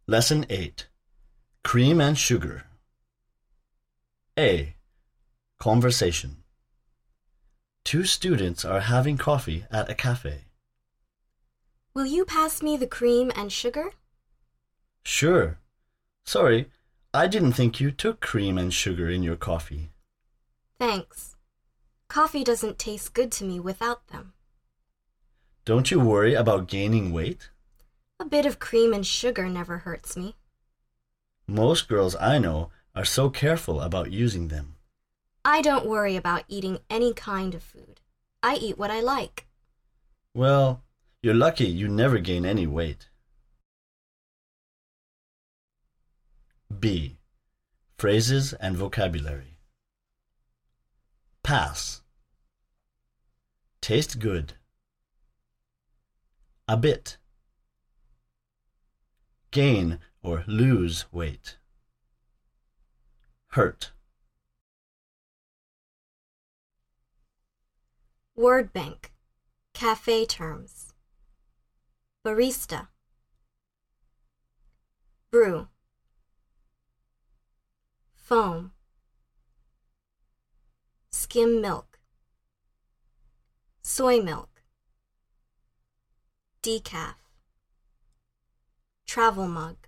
Lesson 8. Cream and Sugar. A. Conversation. Two students are having coffee at a cafe. Will you pass me the cream and sugar? Sure. Sorry, I didn't think you took cream and sugar in your coffee. Thanks. Coffee doesn't taste good to me without them. Don't you worry about gaining weight? A bit of cream and sugar never hurts me. Most girls I know are so careful about using them. I don't worry about eating any kind of food. I eat what I like. Well, you're lucky you never gain any weight. B. Phrases and vocabulary. Pass. Taste good. A bit. Gain or lose weight. Hurt. Word bank. Cafe terms. Barista. Brew. Foam. Skim milk. Soy milk. Decaf. Travel mug.